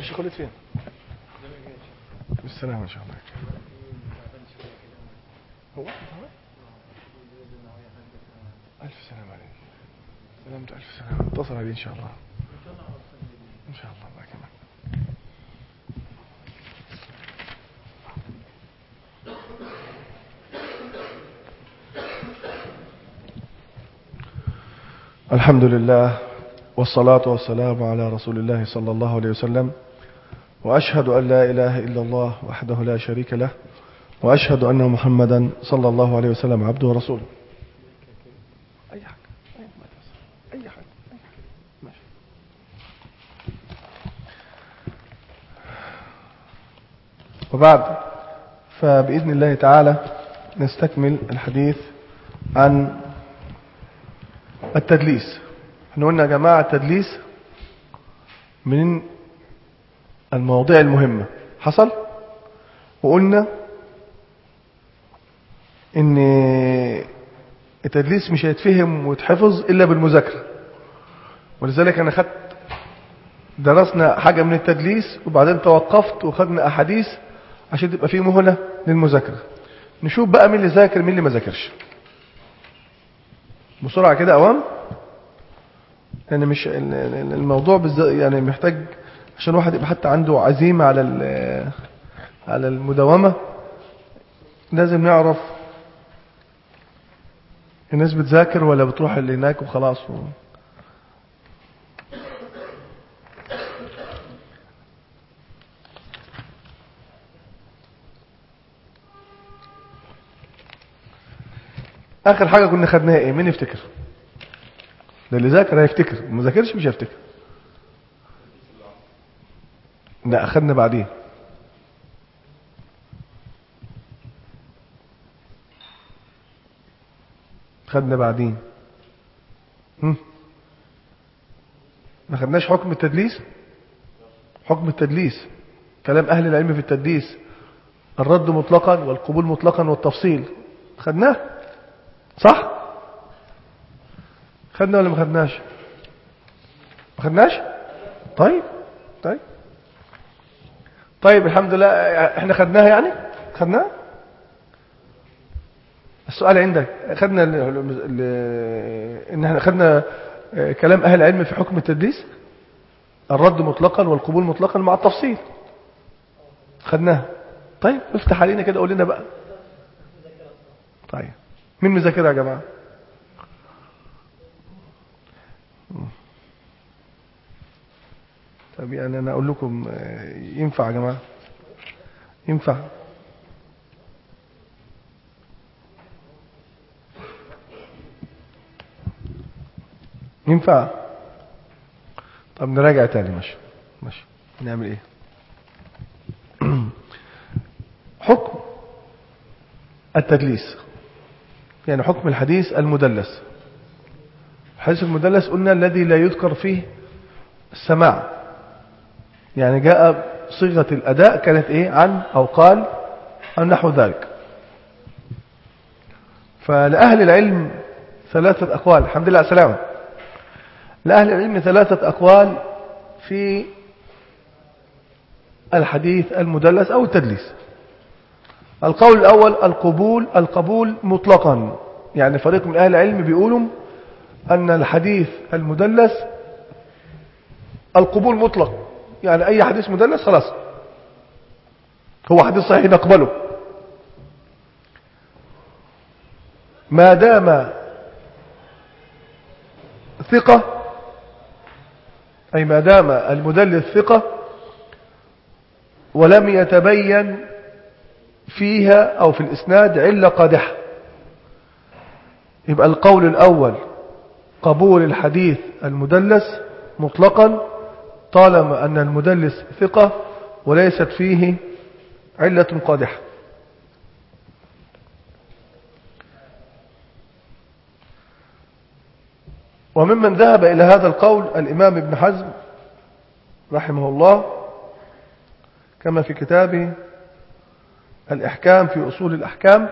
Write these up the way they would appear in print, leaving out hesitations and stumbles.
الشيخ وليد فين؟ بالسلامة إن شاء الله. هو ألف سلام عليك. سلامت ألف سلام. اتصل عليه إن شاء الله. إن شاء الله الله كمان. الحمد لله والصلاة والسلام على رسول الله صلى الله عليه وسلم، وأشهد أن لا إله إلا الله وحده لا شريك له، وأشهد أن محمدا صلى الله عليه وسلم عبده ورسوله. أي حاجة أي حاجة ماشي. وبعد، فبإذن الله تعالى نستكمل الحديث عن التدليس. احنا قلنا يا جماعة التدليس من المواضيع المهمة حصل، وقلنا ان التدليس مش هيتفهم ويتحفظ الا بالمذاكرة، ولذلك انا درسنا حاجة من التدليس وبعدين توقفت وخدنا احاديث عشان تبقى فيه مهلة للمذاكرة. نشوف بقى مين اللي ذاكر مين اللي ما ذاكرش بسرعة كده اوام، يعني مش الموضوع يعني محتاج عشان واحد يبقى حتى عنده عزيمة على المداومة. لازم نعرف الناس بتذاكر ولا بتروح اللي هناك وخلاص آخر حاجة كنا خدناها ايه؟ مين يفتكر؟ ده اللي ذاكر هيفتكر، ما ذاكرش مش هيفتكر. لا أخدنا بعدين. خدنا بعدين. ما خدناش حكم التدليس. حكم التدليس كلام أهل العلم في التدليس: الرد مطلقا والقبول مطلقا والتفصيل. خدناه صح؟ خدنا ولا ما خدناش؟ ما خدناش؟ طيب الحمد لله احنا خدناها، يعني خدناها. السؤال عندك خدنا ان احنا خدنا كلام اهل العلم في حكم التدليس: الرد مطلقا والقبول مطلقا مع التفصيل. خدناها. طيب افتح علينا كده قول لنا بقى. طيب مين مذاكرها يا جماعه؟ طب يعني انا اقول لكم ينفع يا جماعه؟ ينفع؟ ينفع؟ طب نراجع تاني. ماشي نعمل ايه؟ حكم التدليس يعني حكم الحديث المدلس. الحديث المدلس قلنا الذي لا يذكر فيه السماع، يعني جاء صيغة الأداء كانت ايه؟ عن أو قال أو نحو ذلك. فلأهل العلم ثلاثة أقوال. الحمد لله على السلامة. لأهل العلم ثلاثة أقوال في الحديث المدلس أو التدليس. القول الأول القبول مطلقا، يعني فريق من أهل العلم بيقولوا أن الحديث المدلس القبول مطلق، يعني أي حديث مدلس خلاص هو حديث صحيح نقبله ما دام ثقة، أي ما دام المدلس ثقة ولم يتبين فيها أو في الإسناد علة قادحة. يبقى القول الأول قبول الحديث المدلس مطلقا طالما أن المدلس ثقة وليست فيه علة قادحة. وممن ذهب إلى هذا القول الإمام ابن حزم رحمه الله، كما في كتابه الإحكام في أصول الأحكام،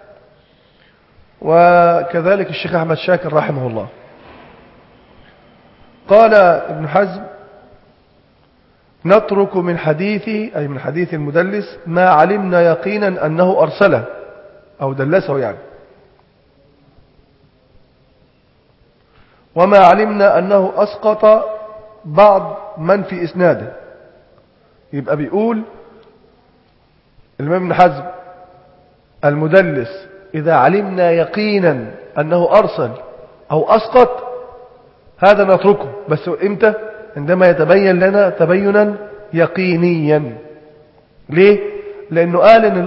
وكذلك الشيخ أحمد شاكر رحمه الله. قال ابن حزم: نترك من حديثه أي من حديث المدلس ما علمنا يقينا أنه أرسله أو دلسه يعني، وما علمنا أنه أسقط بعض من في إسناده. يبقى بيقول الإمام ابن حزم المدلس إذا علمنا يقينا أنه أرسل أو أسقط هذا نتركه، بس إمتى؟ عندما يتبين لنا تبينا يقينيا. ليه؟ لأنه قال إن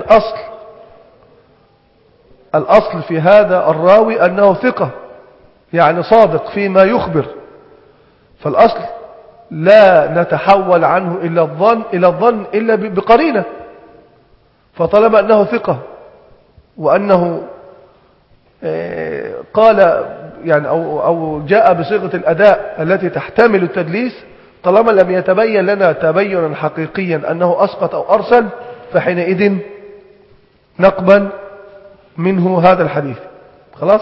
الأصل في هذا الراوي أنه ثقة، يعني صادق فيما يخبر، فالأصل لا نتحول عنه إلى الظن إلا بقرينة. فطالما أنه ثقة وأنه قال يعني أو جاء بصيغة الأداء التي تحتمل التدليس، طالما لم يتبين لنا تبينا حقيقيا أنه أسقط أو أرسل، فحينئذ نقبل منه هذا الحديث. خلاص.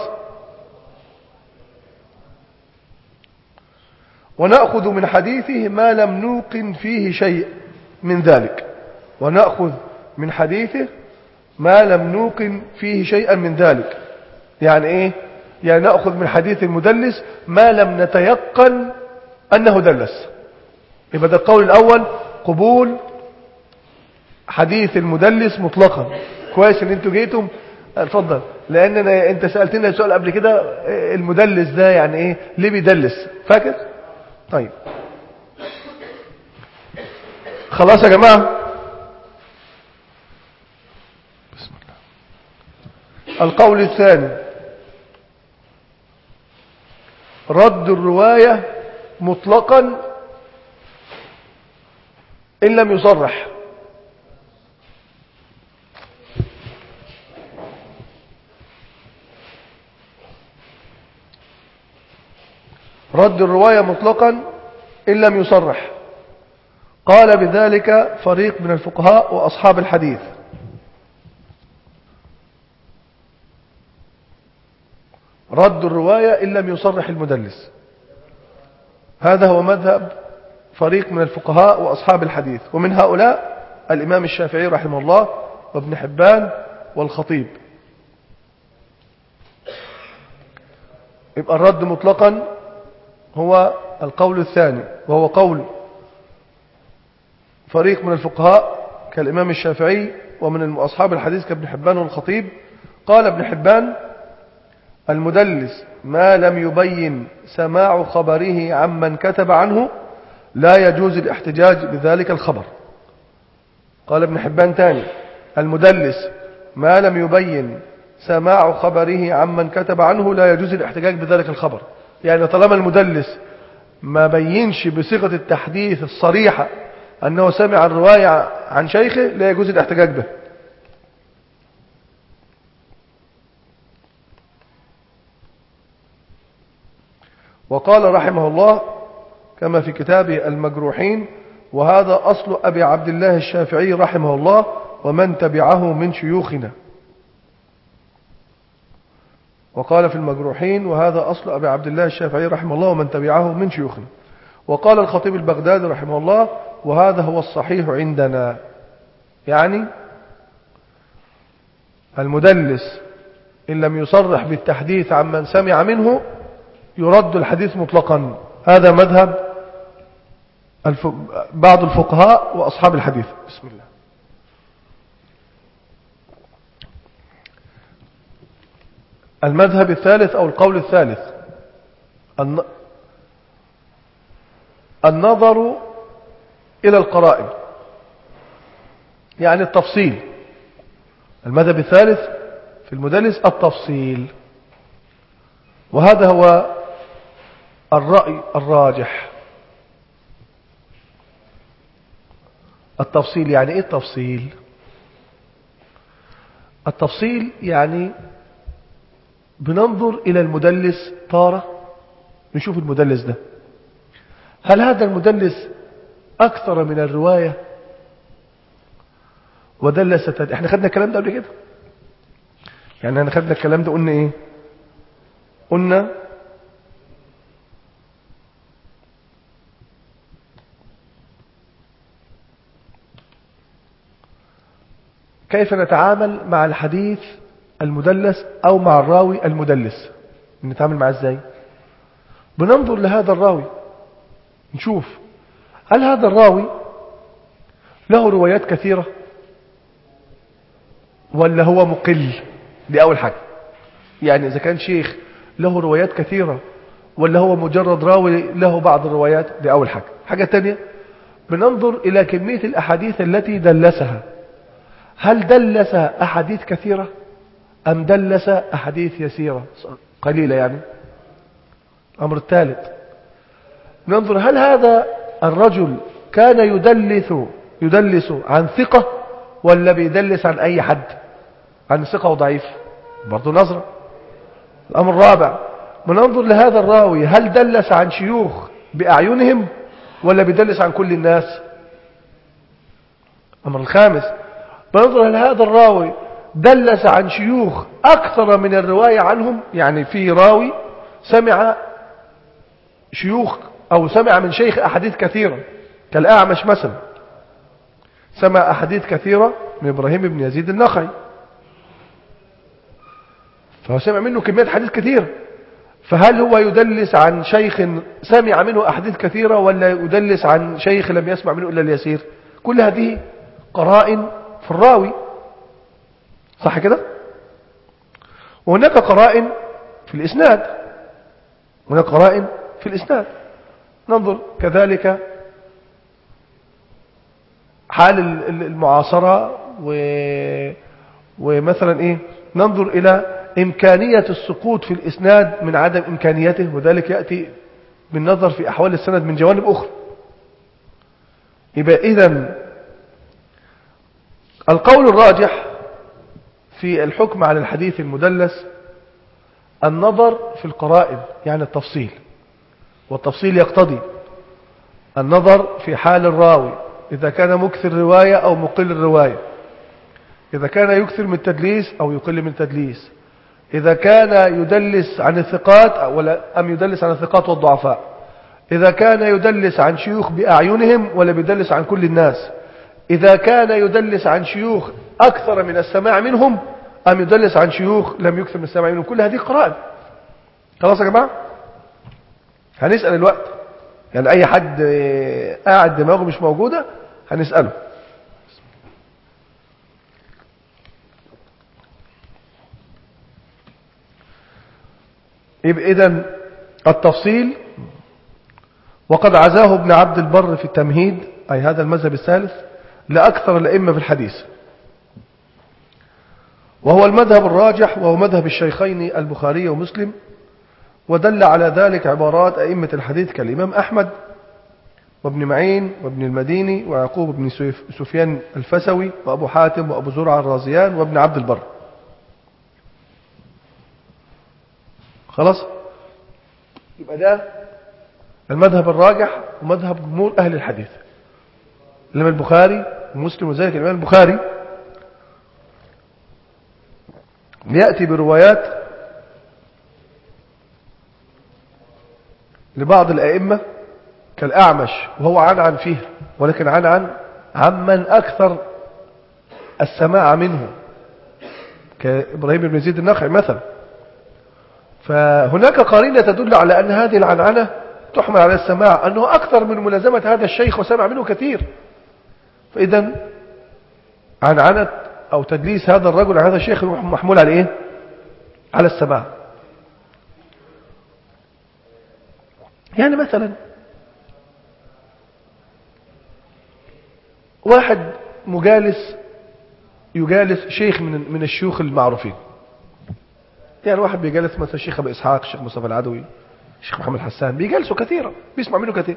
ونأخذ من حديثه ما لم نوقن فيه شيء من ذلك. ونأخذ من حديثه ما لم نوقن فيه شيئا من ذلك. يعني ايه؟ يعني نأخذ من حديث المدلس ما لم نتيقن أنه دلس. يبقى ده القول الأول، قبول حديث المدلس مطلقا. كويس ان انتوا جيتم. اتفضل. لان انت سألتنا سؤال قبل كده، المدلس ده يعني ايه؟ ليه بيدلس؟ فاكر؟ طيب خلاص يا جماعة. بسم الله. القول الثاني رد الرواية مطلقا إن لم يصرح. رد الرواية مطلقا إن لم يصرح. قال بذلك فريق من الفقهاء وأصحاب الحديث. رد الرواية إن لم يصرح المدلس، هذا هو مذهب فريق من الفقهاء وأصحاب الحديث، ومن هؤلاء الإمام الشافعي رحمه الله وابن حبان والخطيب. يبقى الرد مطلقا هو القول الثاني، وهو قول فريق من الفقهاء كالإمام الشافعي ومن أصحاب الحديث كابن حبان والخطيب. قال ابن حبان المدلس ما لم يبين سماع خبره عمن كتب عنه لا يجوز الاحتجاج بذلك الخبر. قال ابن حبان تاني المدلس ما لم يبين سماع خبره عمن كتب عنه لا يجوز الاحتجاج بذلك الخبر. يعني طالما المدلس ما بينش بصيغة التحديث الصريحة أنه سمع الرواية عن شيخه لا يجوز الاحتجاج به. وقال رحمه الله كما في كتابه المجروحين وهذا أصل أبي عبد الله الشافعي رحمه الله ومن تبعه من شيوخنا. وقال في المجروحين وهذا أصل أبي عبد الله الشافعي رحمه الله ومن تبعه من شيوخنا. وقال الخطيب البغدادي رحمه الله وهذا هو الصحيح عندنا. يعني المدلس إن لم يصرح بالتحديث عمن سمع منه يرد الحديث مطلقا. هذا مذهب بعض الفقهاء وأصحاب الحديث. بسم الله. المذهب الثالث أو القول الثالث النظر إلى القرائن، يعني التفصيل. المذهب الثالث في المدلس التفصيل، وهذا هو الرأي الراجح. التفصيل يعني ايه التفصيل؟ التفصيل يعني بننظر إلى المدلس تارة، نشوف المدلس ده هل هذا المدلس أكثر من الرواية ودلس احنا خدنا الكلام ده قبل كده. يعني احنا خدنا الكلام ده قلنا ايه؟ قلنا كيف نتعامل مع الحديث المدلس أو مع الراوي المدلس؟ نتعامل معه ازاي؟ بننظر لهذا الراوي، نشوف هل هذا الراوي له روايات كثيرة ولا هو مقل. دي أول حاجة. يعني إذا كان شيخ له روايات كثيرة ولا هو مجرد راوي له بعض الروايات. دي أول حاجة. حاجة تانية بننظر إلى كمية الأحاديث التي دلسها، هل دلس أحاديث كثيرة أم دلس أحاديث يسيرة قليلة يعني. الأمر الثالث ننظر هل هذا الرجل كان يدلس عن ثقة ولا بيدلس عن أي حد، عن ثقة وضعيف، برضو نظرة. الأمر الرابع بننظر لهذا الراوي هل دلس عن شيوخ بأعينهم ولا بيدلس عن كل الناس. الأمر الخامس بننظر هل هذا الراوي دلس عن شيوخ أكثر من الرواية عنهم، يعني في راوي سمع شيوخ أو سمع من شيخ أحاديث كثيرة كالأعمش مثلا، سمع أحاديث كثيرة من إبراهيم بن يزيد النخعي، فهو سمع منه كمية حديث كثيرة، فهل هو يدلس عن شيخ سمع منه أحاديث كثيرة ولا يدلس عن شيخ لم يسمع منه إلا اليسير؟ كل هذه قرائن في الراوي، صح كده؟ وهناك قرائن في الإسناد، هناك قرائن في الإسناد. ننظر كذلك حال المعاصرة ومثلا إيه، ننظر إلى إمكانية السقوط في الإسناد من عدم إمكانيته، وذلك يأتي بالنظر في أحوال السند من جوانب أخرى. يبقى إذن القول الراجح في الحكم على الحديث المدلس النظر في القرائن، يعني التفصيل، والتفصيل يقتضي النظر في حال الراوي إذا كان مكثر رواية أو مقل الرواية، إذا كان يكثر من التدليس أو يقل من التدليس، إذا كان يدلس عن الثقات أم يدلس عن الثقات والضعفاء، إذا كان يدلس عن شيوخ بأعينهم ولا بيدلس عن كل الناس، إذا كان يدلس عن شيوخ أكثر من السماع منهم أم يدلس عن شيوخ لم يكثر من السماع منهم. كل هذه قرائن. خلاص يا جماعة، هنسأل الوقت، يعني أي حد قاعد دماغه مش موجودة هنسأله. يبقى إذن التفصيل وقد عزاه ابن عبد البر في التمهيد، أي هذا المذهب الثالث، لأكثر الأئمة في الحديث، وهو المذهب الراجح، وهو مذهب الشيخين البخاري ومسلم، ودل على ذلك عبارات أئمة الحديث كالإمام أحمد وابن معين وابن المديني ويعقوب بن سفيان الفسوي وأبو حاتم وأبو زرع الرازيان وابن عبد البر. خلاص، يبقى ده المذهب الراجح ومذهب جمهور أهل الحديث. الإمام البخاري ومسلم، وذلك الإمام البخاري يأتي بروايات لبعض الأئمة كالأعمش، وهو عن فيه، ولكن عن عمن أكثر السماع منه كإبراهيم بن يزيد النخعي مثلا. فهناك قرينة تدل على أن هذه العنعنة تحمل على السماع، أنه أكثر من ملازمة هذا الشيخ وسمع منه كثير، فإذا عنعنة أو تدليس هذا الرجل على هذا الشيخ محمول على إيه؟ على السماع. يعني مثلا واحد يجالس شيخ من الشيوخ المعروفين، يعني واحد بيجالس مثلا الشيخ أبو إسحاق، الشيخ مصطفى العدوي، الشيخ محمد حسان، بيجالسوا كثيرا، بيسمع منه كثير.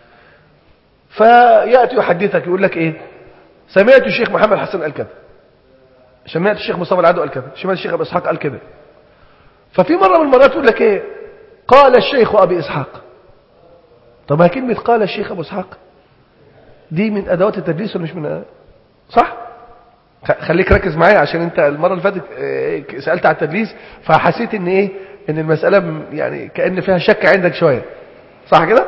فيأتي يحدثك يقول لك إيه، سمعت الشيخ محمد حسان قال كذا، سمعت الشيخ مصطفى العدوي قال كذا، سمعت الشيخ أبو إسحاق قال كذا. ففي مرة من المرات يقول لك إيه، قال الشيخ أبي إسحاق. طب كلمة قال الشيخ أبو إسحاق دي من أدوات التدليس ولا مش من صح؟ خليك ركز معايا، عشان انت المرة اللي فاتت سألت على التدليس فحسيت ان ايه، ان المسألة يعني كأن فيها شك عندك شوية، صح كده؟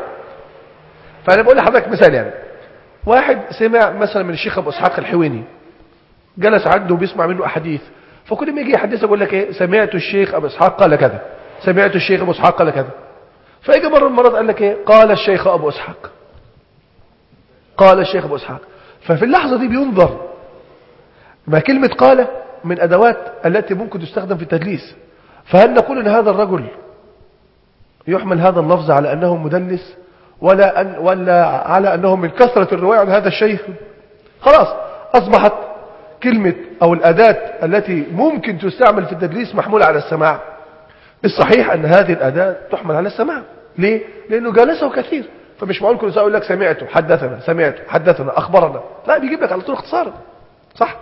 فأنا بقول لحضرتك مثال، يعني واحد سمع مثلا من الشيخ أبو إسحاق الحويني جلس عنده وبيسمع منه أحاديث، فكل ما يجي يحدث يقول لك ايه، سمعت الشيخ أبو إسحاق قال كذا، سمعت الشيخ أبو إسحاق قال كذا. فيجي مرة من المرات قال لك ايه، قال الشيخ أبو إسحاق، قال الشيخ أبو إسحاق. ففي اللحظة دي بينظر، ما كلمة قال من أدوات التي ممكن تستخدم في التدليس، فهل نقول أن هذا الرجل يحمل هذا اللفظ على أنه مدلس، ولا على أنه من كثرة الرواية عن هذا الشيخ؟ خلاص أصبحت كلمة أو الأداة التي ممكن تستعمل في التدليس محمولة على السماع. الصحيح أن هذه الأداة تحمل على السماع. ليه؟ لأنه جالسه كثير، فمش معقول كل ساعة يقول لك سمعته حدثنا، سمعته حدثنا أخبرنا، لا، بيجيب لك على طول اختصارا. صح؟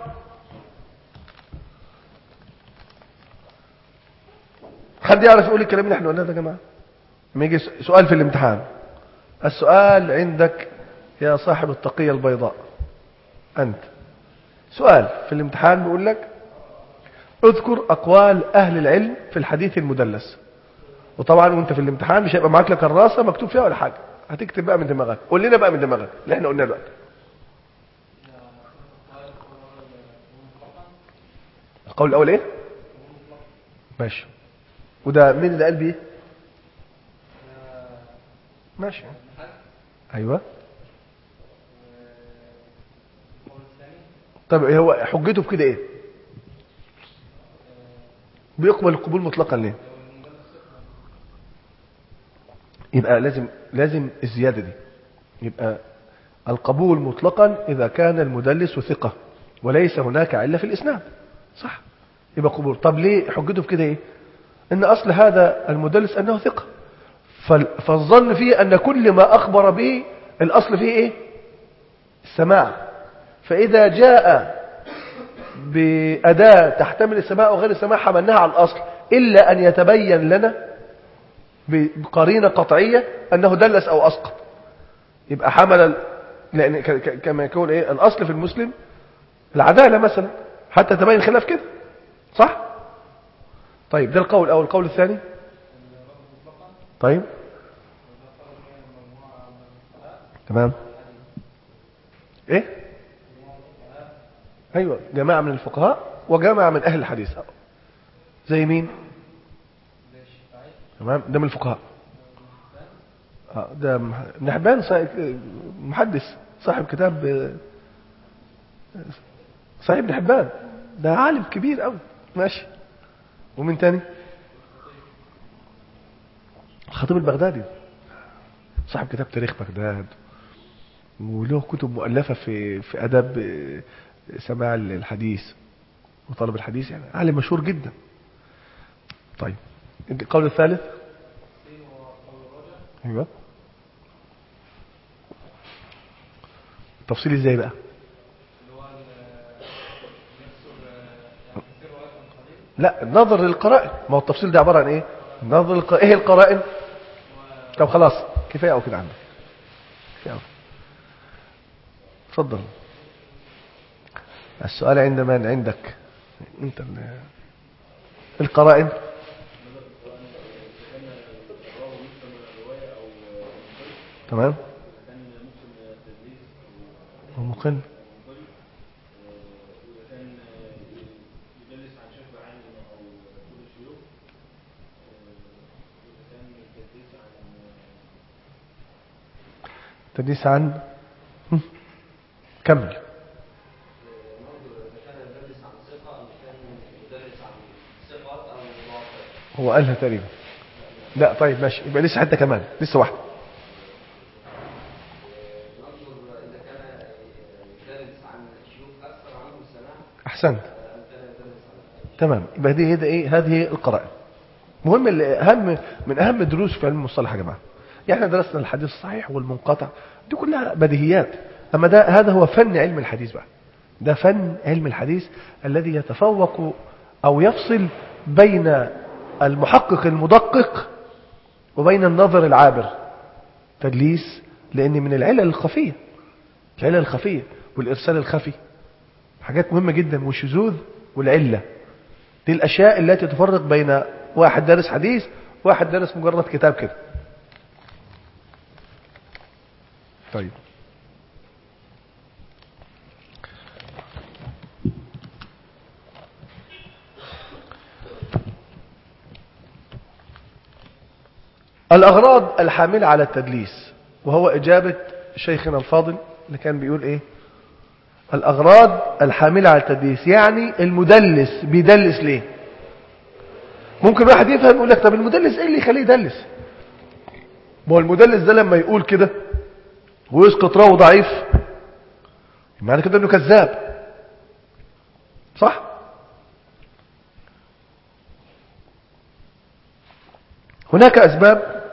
حد يعرف يقول الكلام اللي احنا قلناه ده يا جماعة؟ لما يجي سؤال في الامتحان، السؤال عندك يا صاحب التقية البيضاء، أنت سؤال في الامتحان بيقول لك اذكر أقوال أهل العلم في الحديث المدلس. وطبعا وانت في الامتحان مش هيبقى معاك لا كراسة مكتوب فيها ولا حاجة، هتكتب بقى من دماغك. قول لنا بقى من دماغك اللي احنا قلناه دلوقتي. القول الأول ايه؟ ماشي. وده مين اللي قال بيه؟ ماشي. ايوه. طب ايه هو حجته في كده ايه؟ بيقبل القبول مطلقا ليه؟ يبقى لازم الزيادة دي، يبقى القبول مطلقا إذا كان المدلس ثقة وليس هناك علة في الإسناد. صح؟ يبقى قبول. طب ليه حجته في كده ايه؟ ان اصل هذا المدلس انه ثقة، فالظن فيه ان كل ما اخبر به الاصل فيه ايه؟ السماع. فاذا جاء بأداة تحتمل السماع وغير السماع حملناها على الأصل، إلا أن يتبين لنا بقرينة قطعية أنه دلس أو أسقط، يبقى حمل. لأن كما يكون إيه الأصل في المسلم العدالة مثلا، حتى تبين خلاف كده. صح؟ طيب ده القول الأول. القول الثاني طيب تمام إيه؟ أيوة، جماعة من الفقهاء وجماعة من أهل الحديث. زي مين؟ تمام، ده من الفقهاء. ده ابن حبان محدث صاحب كتاب صحيح ابن حبان، ده عالم كبير قوي. ماشي. ومن تاني؟ الخطيب البغدادي صاحب كتاب تاريخ بغداد، وله كتب مؤلفة في أدب سماع الحديث وطلب الحديث، يعني عالم مشهور جدا. طيب القول الثالث؟ ايوه. تفصيل ازاي بقى؟ لا، النظر للقرائن. ما هو التفصيل ده عبارة عن ايه؟ النظر للقرائن. ايه القرائن؟ طب خلاص كفاية او كده عندك، كفاية. اتفضل. السؤال عند من؟ عندك انت. القرائن تمام. ومقل تدليس عن كمل. هو قالها تقريبا. لا طيب ماشي، يبقى لسه حتى كمان، لسه واحده. احسنت. تمام، يبقى دي ايه؟ هذه القرائن. مهم، اهم من اهم دروس في علم المصطلح يا جماعه. يعني احنا درسنا الحديث الصحيح والمنقطع، دي كلها بديهيات. اما هذا هو فن علم الحديث بقى. ده فن علم الحديث الذي يتفوق او يفصل بين المحقق المدقق وبين النظر العابر. تدليس لان من العلل الخفيه، العلل الخفيه والارسال الخفي حاجات مهمه جدا، والشذوذ والعله، دي الاشياء التي تفرق بين واحد دارس حديث وواحد دارس مجرد كتاب كده. طيب الأغراض الحاملة على التدليس، وهو إجابة شيخنا الفاضل اللي كان بيقول إيه؟ الأغراض الحاملة على التدليس، يعني المدلس بيدلس ليه؟ ممكن واحد يفهم يقول لك طب المدلس إيه اللي يخليه يدلس؟ ما هو المدلس ده لما يقول كده ويسقط راوي ضعيف معنى كده إنه كذاب، صح؟ هناك أسباب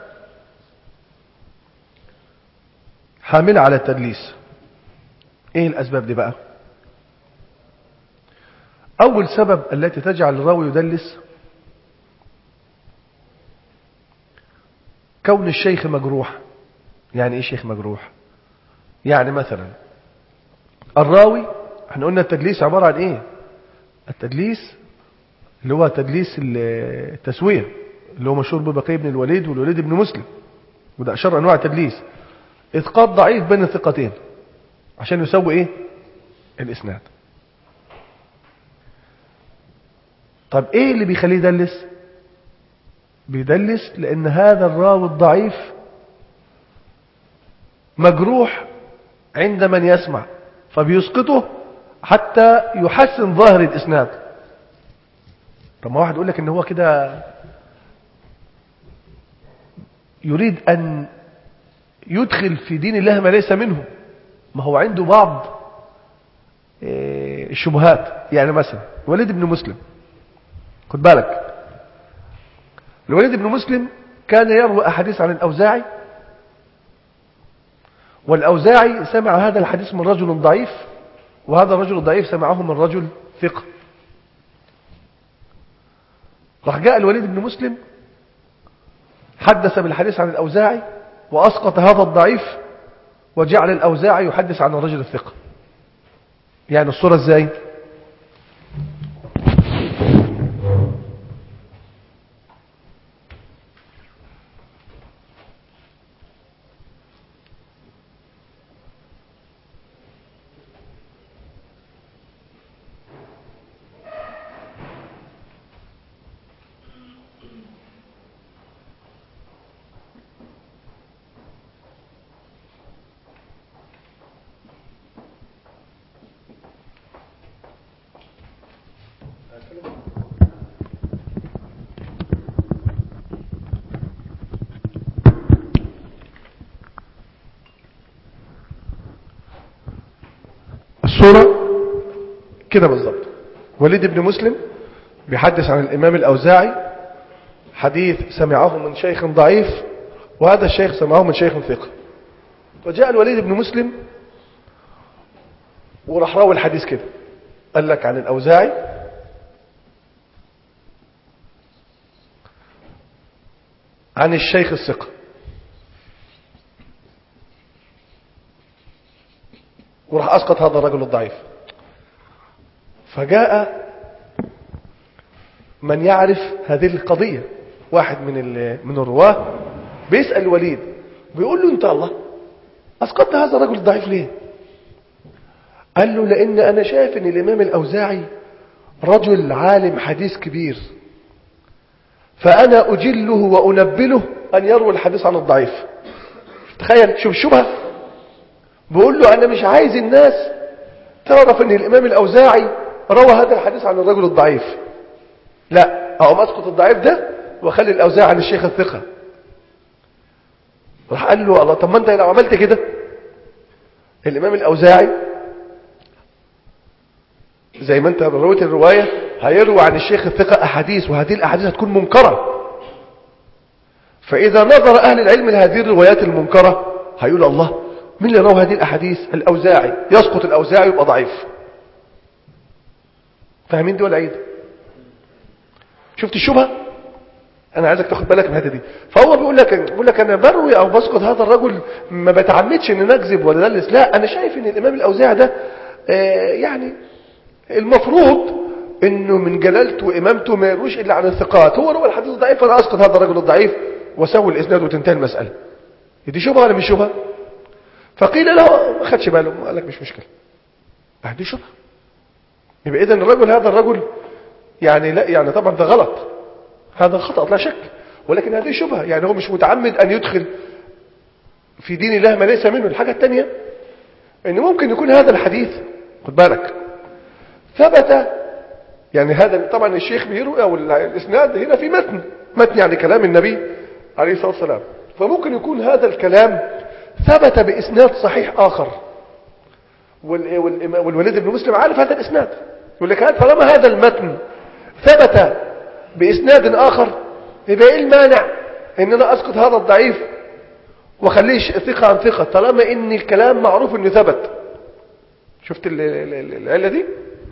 حاملة على التدليس. ايه الأسباب دي بقى؟ أول سبب التي تجعل الراوي يدلس كون الشيخ مجروح. يعني ايه شيخ مجروح؟ يعني مثلا الراوي، احنا قلنا التدليس عبارة عن ايه؟ التدليس اللي هو تدليس التسوية اللي هو مشهور ببقي بن الوليد والوليد بن مسلم، وده أشهر أنواع التدليس. إسقاط ضعيف بين الثقتين عشان يسوي ايه؟ الإسناد. طب ايه اللي بيخليه يدلس؟ بيدلس لأن هذا الراوي الضعيف مجروح عند من يسمع، فبيسقطه حتى يحسن ظاهر الإسناد. طب ما واحد يقول لك ان هو كده يريد أن يدخل في دين الله ما ليس منه، ما هو عنده بعض الشبهات. يعني مثلا الوليد بن مسلم، خد بالك، الوليد بن مسلم كان يروي أحاديث عن الأوزاعي، والأوزاعي سمع هذا الحديث من رجل ضعيف، وهذا الرجل الضعيف سمعه من رجل ثقة. راح جاء الوليد بن مسلم حدث بالحديث عن الأوزاعي وأسقط هذا الضعيف، وجعل الأوزاعي يحدث عن الرجل الثقة. يعني الصورة ازاي؟ الصورة كده بالضبط. وليد بن مسلم بيحدث عن الإمام الأوزاعي حديث سمعه من شيخ ضعيف، وهذا الشيخ سمعه من شيخ ثقة. وجاء الوليد بن مسلم وراح راوي الحديث كده، قال لك عن الأوزاعي عن الشيخ الثقة، وراح أسقط هذا الرجل الضعيف. فجاء من يعرف هذه القضية، واحد من الرواه بيسأل الوليد، بيقول له انت الله أسقطت هذا الرجل الضعيف ليه؟ قال له لأن أنا شايف ان الإمام الأوزاعي رجل عالم حديث كبير، فأنا أجله وأنبله أن يروي الحديث عن الضعيف. تخيل، شوف الشبهة. بيقول له أنا مش عايز الناس تعرف ان الإمام الأوزاعي روى هذا الحديث عن الرجل الضعيف، لا، أقوم أسقط الضعيف ده وأخلي الأوزاعي عن الشيخ الثقة. راح قال له الله، طب ما أنت لو عملت كده الإمام الأوزاعي زي ما أنت رويت الرواية هيروي عن الشيخ الثقة أحاديث، وهذه الأحاديث هتكون منكرة. فإذا نظر أهل العلم لهذه الروايات المنكرة هيقول الله، مين اللي روى هذه الأحاديث؟ الأوزاعي، يسقط الأوزاعي يبقى ضعيف. فاهمين دي ولا عيد؟ شفت الشبهة؟ أنا عايزك تاخد بالك من الحته دي. فهو بيقول لك أنا بروي أو بسقط هذا الرجل ما بتعمدش إن نكذب ولا ندلس، لا، أنا شايف إن الإمام الأوزاعي ده يعني المفروض إنه من جلالته وإمامته ما يرويش إلا عن الثقات، هو روى الحديث الضعيف فأنا أسقط هذا الرجل الضعيف وأسوي الإسناد وتنتهي المسألة. دي شبهة ولا مش شبهة؟ فقيل له ما خدش باله، قال لك مش مشكلة، دي شبهة. يبقى إذن هذا الرجل يعني لا، يعني طبعا ده غلط، هذا خطأ لا شك. ولكن هذه شبهة، يعني هو مش متعمد أن يدخل في دين الله ما ليس منه. الحاجة الثانية أن ممكن يكون هذا الحديث، خد بالك، ثبت، يعني هذا طبعا الشيخ بيروي أو الإسناد هنا في متن يعني كلام النبي عليه الصلاة والسلام، فممكن يكون هذا الكلام ثبت بإسناد صحيح آخر، والوليد بن مسلم عارف هذا الإسناد، يقول لك طالما هذا المتن ثبت بإسناد آخر، يبقى إيه المانع إن أنا أسقط هذا الضعيف وخليه ثقة عن ثقة طالما إن الكلام معروف إنه ثبت. شفت العلة دي؟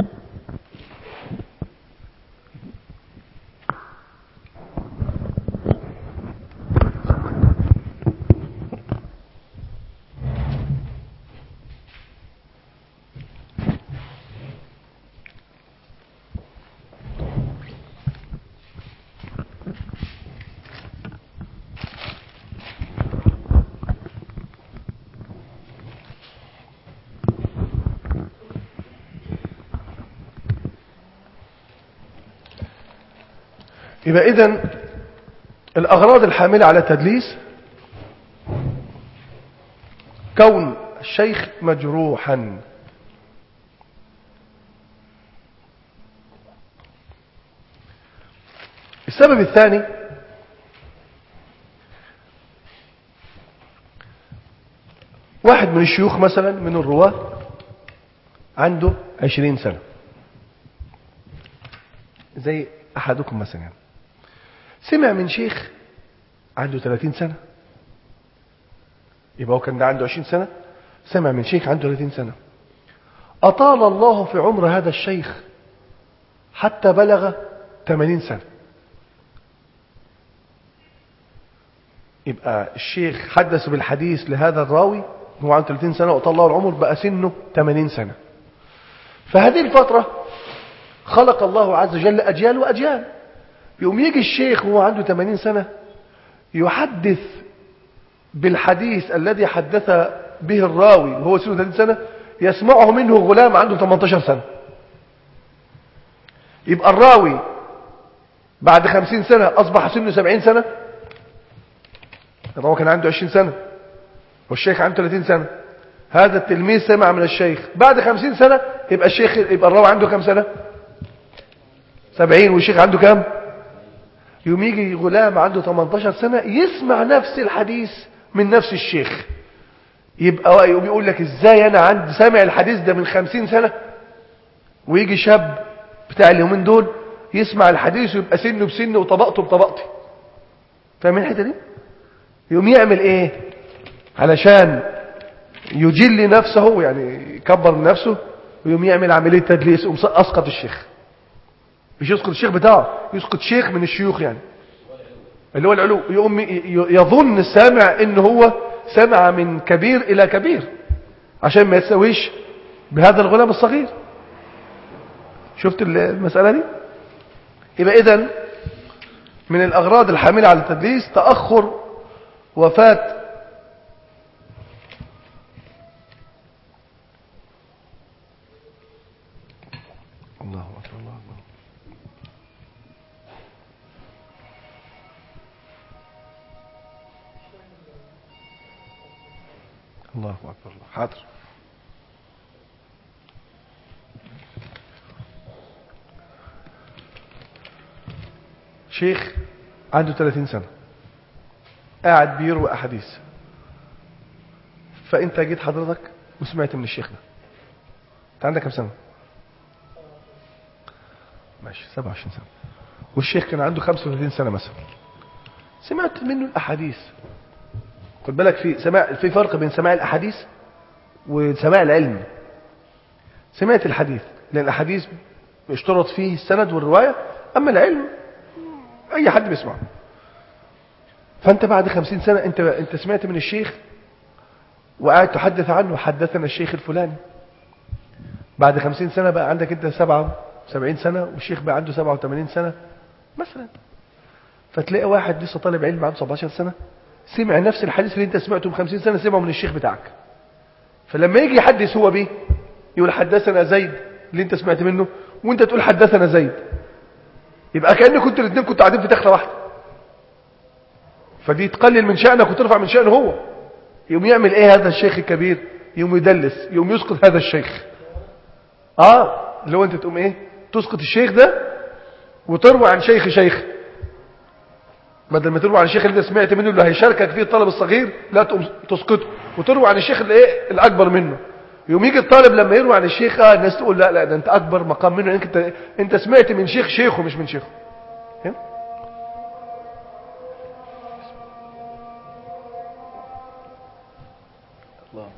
يبقى إذن الأغراض الحاملة على التدليس كون الشيخ مجروحا، السبب الثاني واحد من الشيوخ مثلا من الرواة عنده 20 سنة زي أحدكم مثلا، يعني سمع من شيخ عنده 30 سنة، يبقى هو كان ده عنده 20 سنة، سمع من شيخ عنده 30 سنة، أطال الله في عمر هذا الشيخ حتى بلغ 80 سنة، يبقى الشيخ حدث بالحديث لهذا الراوي هو عنده 30 سنة وأطال الله العمر بقى سنه 80 سنة. فهذه الفترة خلق الله عز وجل أجيال وأجيال، يقوم يجي الشيخ وهو عنده 80 سنة يحدث بالحديث الذي حدث به الراوي وهو سنه 30 سنة يسمعه منه غلام عنده 18 سنة. يبقى الراوي بعد 50 سنة أصبح سنه 70 سنة، الراوي كان عنده 20 سنة والشيخ عنده 30 سنة، هذا التلميذ سمع من الشيخ بعد 50 سنة، يبقى الشيخ يبقى الراوي عنده كم سنة؟ 70 والشيخ عنده كم؟ يوم يجي غلام عنده 18 سنة يسمع نفس الحديث من نفس الشيخ، يبقى يوم يقول لك ازاي انا عندي سامع الحديث ده من 50 سنة ويجي شاب بتاع اليومين دول يسمع الحديث ويبقى سنه بسنه وطبقته بطبقتي. فاهمين الحته دي؟ يوم يعمل ايه علشان يجل نفسه، يعني يكبر من نفسه، ويوم يعمل عملية تدليس، اسقط الشيخ، مش يسقط الشيخ بتاعه، يسقط شيخ من الشيوخ يعني اللي هو العلو، يقوم يظن السامع ان هو سمع من كبير الى كبير عشان ما يتسويش بهذا الغلام الصغير. شفت المسألة دي؟ يبقى اذن من الاغراض الحاملة على التدليس تأخر وفاة الله أكبر الله أكبر الله أكبر الله حاضر. شيخ عنده 30 سنة قاعد بيروي أحاديث، فأنت جيت حضرتك وسمعت من الشيخ ده، أنت عندك كم سنة؟ ماشي 27 سنة، والشيخ كان عنده 35 سنة مثلا، سمعت منه الأحاديث. خد بالك في فرق بين سماع الأحاديث وسماع العلم. سمعت الحديث لأن الأحاديث يشترط فيه السند والرواية، أما العلم أي حد بيسمعه. فأنت بعد 50 سنة أنت سمعت من الشيخ وقاعد تحدث عنه، حدثنا الشيخ الفلاني. بعد 50 سنة بقى عندك أنت 77 سنة والشيخ بقى عنده 87 سنة مثلا، فتلاقي واحد لسه طالب علم عنده 17 سنة سمع نفس الحديث اللي انت سمعته من 50 سنة سمعه من الشيخ بتاعك، فلما يجي يحدث هو بيه يقول حدثنا زيد اللي انت سمعت منه وانت تقول حدثنا زيد، يبقى كأنك كنتوا الاثنين كنتوا قاعدين في تخته واحده. فدي تقلل من شأنك وترفع من شأنه هو. يوم يعمل ايه هذا الشيخ الكبير؟ يوم يدلس، يوم يسقط هذا الشيخ. اللي هو انت تقوم ايه؟ تسقط الشيخ ده وتروي عن شيخ بدل ما تروي عن الشيخ اللي سمعت منه اللي هيشاركك فيه الطالب الصغير، لا تقوم تسقطه وتروي عن الشيخ اللي ايه؟ الاكبر منه. يوم يجي الطالب لما يروي عن الشيخ الناس تقول لا ده انت اكبر مقام منه، انت سمعت من شيخه مش من شيخه. فهمت؟ الله.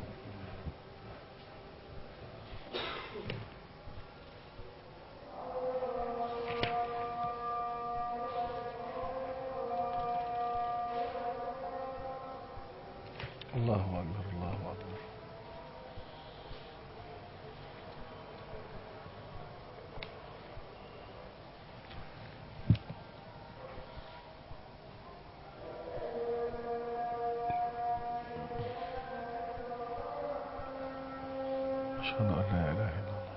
الله أكبر الله أكبر. أشهد أن لا إله إلا الله.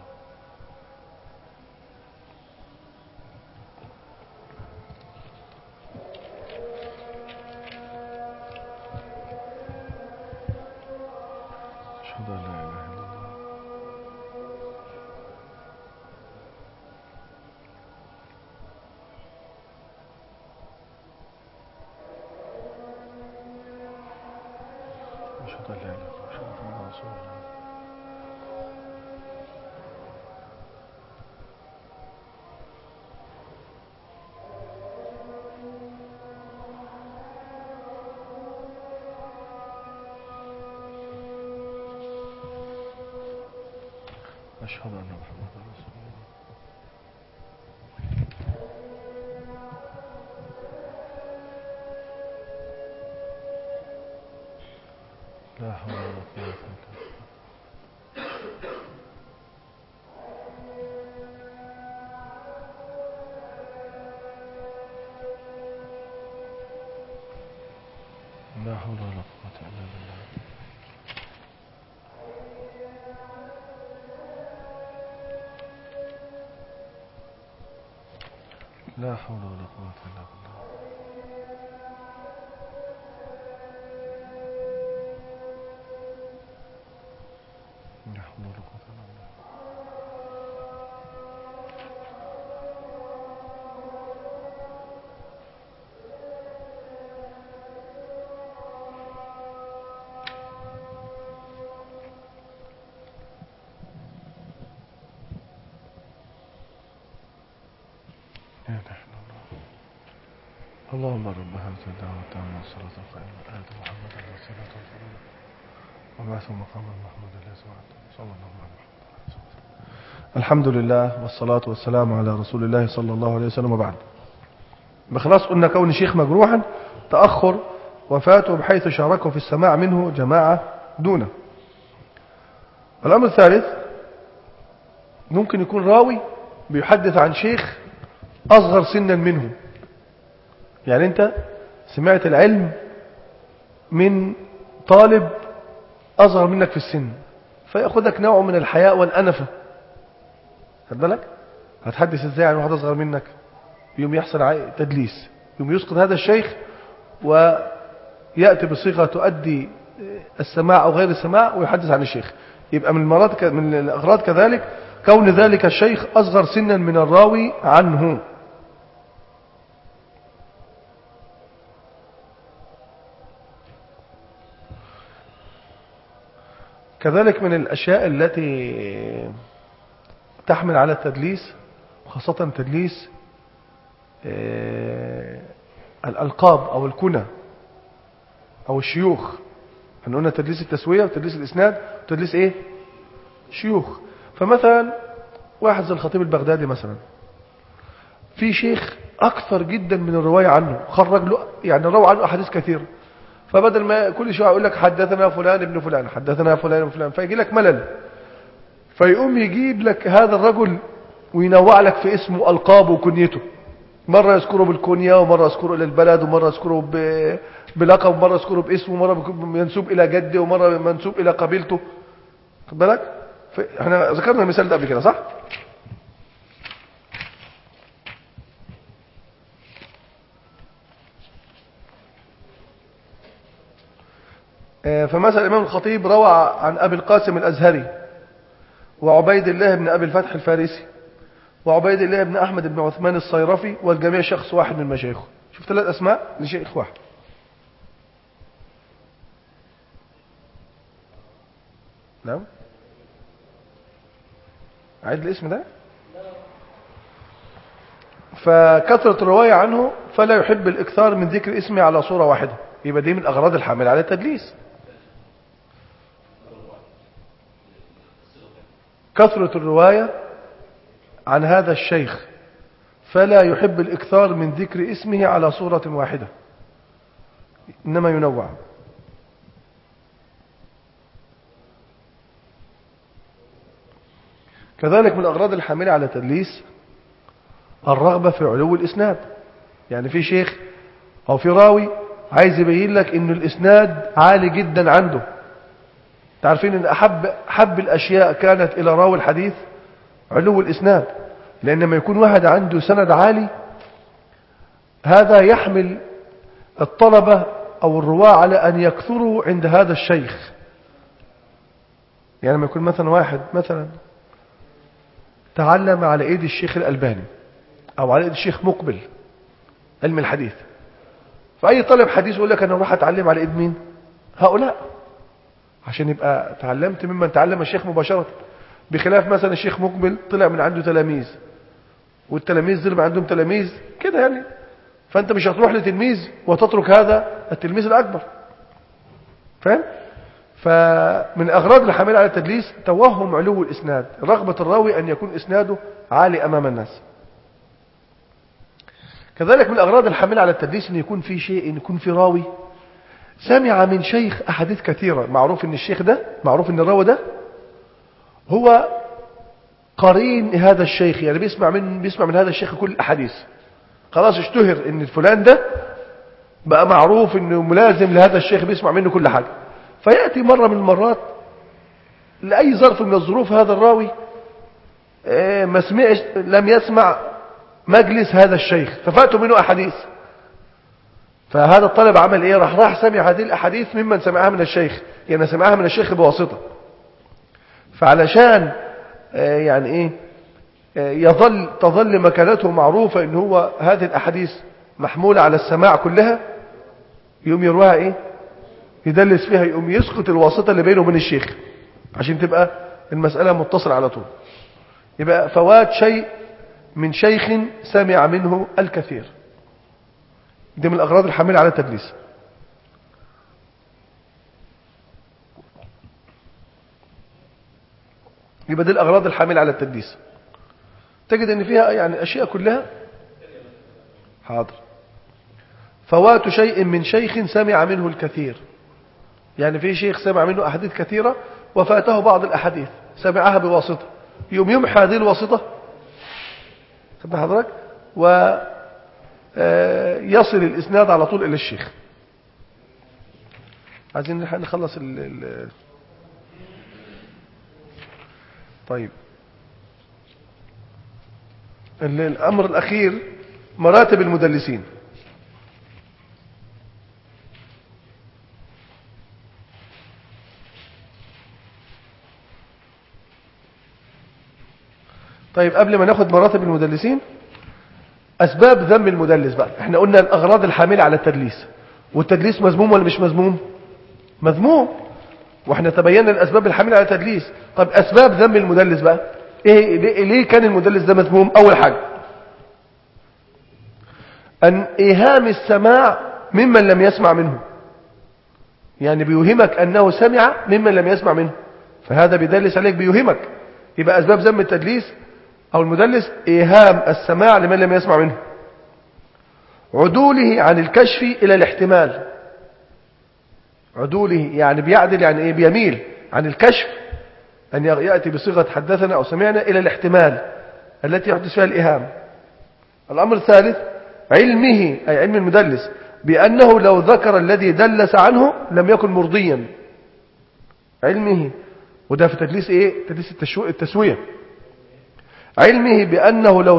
أشهد أن لا إله إلا الله. أشهد أن لا إله إلا الله. أشهد أن محمدا رسول الله. أشهد أن محمدا رسول الله. لا حول ولا قوة إلا بالله. لا حول ولا قوة إلا بالله. لا حول ولا قوة إلا بالله. لا حول ولا قوة إلا بالله. لا إله إلا الله. اللهم رب هذه الدعوة التامة والصلاة القائمة آت محمدا الوسيلة والفضيلة وبعثه مقاما محمودا الذي وعده صلى الله عليه وسلم. الحمد لله والصلاة والسلام على رسول الله صلى الله عليه وسلم. وبعد، بخلاص قلنا كون الشيخ مجروحا تأخر وفاته بحيث شاركوا في السماع منه جماعة دونه. الأمر الثالث، ممكن يكون راوي بيحدث عن شيخ أصغر سنا منه. يعني أنت سمعت العلم من طالب أصغر منك في السن، فيأخذك نوع من الحياء والأنفة. خد بالك هتحدث ازاي عن واحد أصغر منك؟ يوم يحصل تدليس، يوم يسقط هذا الشيخ ويأتي بصيغة تؤدي السماع أو غير السماع ويحدث عن الشيخ. يبقى من الأغراض كذلك كون ذلك الشيخ أصغر سنا من الراوي عنه. كذلك من الأشياء التي تحمل على التدليس، خاصة تدليس الألقاب أو الكنى أو الشيوخ. احنا قلنا تدليس التسوية وتدليس الإسناد وتدليس إيه؟ شيوخ. فمثلا واحد زي الخطيب البغدادي مثلا، في شيخ أكثر جدا من الرواية عنه، خرج له يعني روى عنه أحاديث كثيرة، فبدل ما كل شوية يقول لك حدثنا فلان ابن فلان حدثنا فلان ابن فلان فيجي لك ملل، فيقوم يجيب لك هذا الرجل وينوع لك في اسمه ألقابه وكنيته. مرة يذكره بالكنية، ومرة يذكره إلى البلد، ومرة يذكره بلقب، ومرة يذكره باسمه، ومرة منسوب إلى جده، ومرة منسوب إلى قبيلته. خد بالك؟ احنا ذكرنا المثال ده قبل كده صح؟ فمثلا الإمام الخطيب روى عن أبي القاسم الأزهري وعبيد الله بن أبي الفتح الفارسي وعبيد الله بن أحمد بن عثمان الصيرفي، والجميع شخص واحد من مشايخه. شوف 3 أسماء لشيخ واحد. نعم، عيد الاسم ده. فكثرة الرواية عنه فلا يحب الإكثار من ذكر اسمه على صورة واحدة، يبقى دي من الأغراض الحاملة على التدليس. كثرة الرواية عن هذا الشيخ فلا يحب الإكثار من ذكر اسمه على صورة واحدة، إنما ينوع. كذلك من الأغراض الحاملة على التدليس الرغبة في علو الإسناد. يعني في شيخ أو في راوي عايز يبين لك إنه الإسناد عالي جدا عنده. تعرفين إن أحب الأشياء كانت إلى راوي الحديث علو الإسناد، لأن لما يكون واحد عنده سند عالي هذا يحمل الطلبة أو الرواة على أن يكثروا عند هذا الشيخ. يعني لما يكون مثلا واحد مثلا تعلم على ايد الشيخ الألباني او على ايد الشيخ مقبل علم الحديث، فأي طالب حديث يقول لك انا اروح اتعلم على ايد مين؟ هؤلاء، عشان يبقى تعلمت ممن تعلم الشيخ مباشرة. بخلاف مثلا الشيخ مقبل طلع من عنده تلاميذ، والتلاميذ دول عندهم تلاميذ كده يعني، فانت مش هتروح لتلميذ وتترك هذا التلميذ الأكبر. فاهم؟ فمن أغراض الحاملة على التدليس توهم علو الإسناد، رغبة الراوي أن يكون إسناده عالي أمام الناس. كذلك من الأغراض الحاملة على التدليس أن يكون في شيء، أن يكون في راوي سمع من شيخ أحاديث كثيرة. معروف أن الشيخ ده، معروف أن الراوي ده هو قرين هذا الشيخ، يعني بيسمع من هذا الشيخ كل الأحاديث. خلاص اشتهر أن الفلان ده بقى معروف أنه ملازم لهذا الشيخ، بيسمع منه كل حاجة. فيأتي مرة من المرات لأي ظرف من الظروف هذا الراوي ما سمعش، لم يسمع مجلس هذا الشيخ، ففاتوا منه أحاديث. فهذا الطالب عمل إيه؟ راح سمع هذه الأحاديث ممن سمعها من الشيخ، يعني سمعها من الشيخ بواسطة. فعلشان يعني إيه تظل مكانته معروفة إن هو هذه الأحاديث محمولة على السماع كلها، يوم يروها إيه؟ يدلس فيها، يقوم يسقط الواسطة اللي بينه وبين الشيخ عشان تبقى المسألة متصلة على طول. يبقى فوات شيء من شيخ سمع منه الكثير، دي من الأغراض الحاملة على التدليس. يبقى دي الأغراض الحاملة على التدليس، تجد ان فيها يعني أشياء كلها. حاضر. فوات شيء من شيخ سمع منه الكثير، يعني في شيخ سمع منه أحاديث كثيرة وفاته بعض الأحاديث سمعها بواسطة، يوم يمحى هذه الواسطة خد حضرتك ويصل الإسناد على طول إلى الشيخ. عايزين نخلص طيب الأمر الأخير مراتب المدلسين. طيب قبل ما ناخد مراتب المدلسين، أسباب ذم المدلس بقى. احنا قلنا الأغراض الحاملة على التدليس، والتدليس مذموم ولا مش مذموم؟ مذموم، واحنا تبينا الأسباب الحاملة على التدليس. طب أسباب ذم المدلس بقى ايه؟ ليه كان المدلس ده مذموم؟ أول حاجة أن إيهام السماع ممن لم يسمع منه، يعني بيوهمك أنه سمع ممن لم يسمع منه، فهذا بيدلس عليك، بيوهمك. يبقى أسباب ذم التدليس أو المدلس إيهام السماع لمن لم يسمع منه، عدوله عن الكشف إلى الاحتمال. عدوله يعني بيعدل، يعني إيه؟ بيميل عن الكشف، أن يأتي بصيغة حدثنا أو سمعنا إلى الاحتمال التي يحدث فيها الإيهام. الأمر الثالث علمه، أي علم المدلس، بأنه لو ذكر الذي دلس عنه لم يكن مرضيا. علمه، وده في تدليس إيه؟ تدليس التسوية. علمه بأنه لو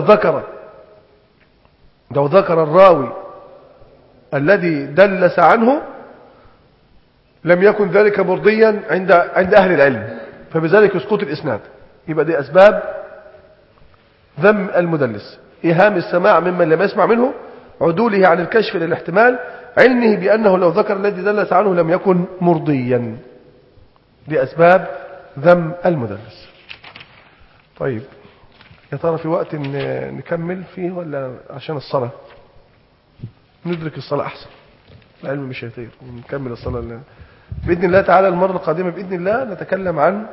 ذكر الراوي الذي دلس عنه لم يكن ذلك مرضيا عند أهل العلم، فبذلك يسقط الإسناد. يبقى دي أسباب ذم المدلس: إيهام السماع ممن لم يسمع منه، عدوله عن الكشف للاحتمال، علمه بأنه لو ذكر الذي دلس عنه لم يكن مرضيا. دي أسباب ذم المدلس. طيب، يا ترى في وقت نكمل فيه ولا عشان الصلاة؟ ندرك الصلاة أحسن، العلم مش هيطير، ونكمل الصلاة بإذن الله تعالى. المرة القادمة بإذن الله نتكلم عن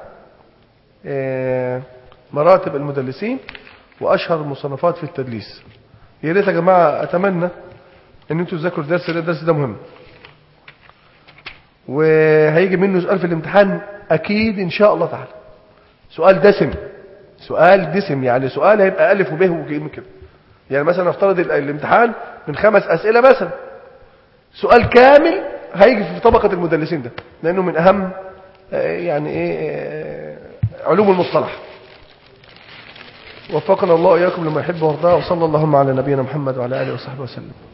مراتب المدلسين وأشهر المصنفات في التدليس. يا ريت يا جماعة، أتمنى أن أنتم تذاكروا الدرس ده مهم، وهيجي منه سؤال في الامتحان أكيد إن شاء الله تعالى. سؤال دسم، يعني سؤال هيبقى ألف وب وكلمة كده. يعني مثلا نفترض الامتحان من 5 أسئلة مثلا، سؤال كامل هيجي في طبقة المدلسين ده، لأنه من أهم علوم المصطلح. وفقنا الله وإياكم لما يحب ويرضاه، وصلى اللهم على نبينا محمد وعلى آله وصحبه وسلم.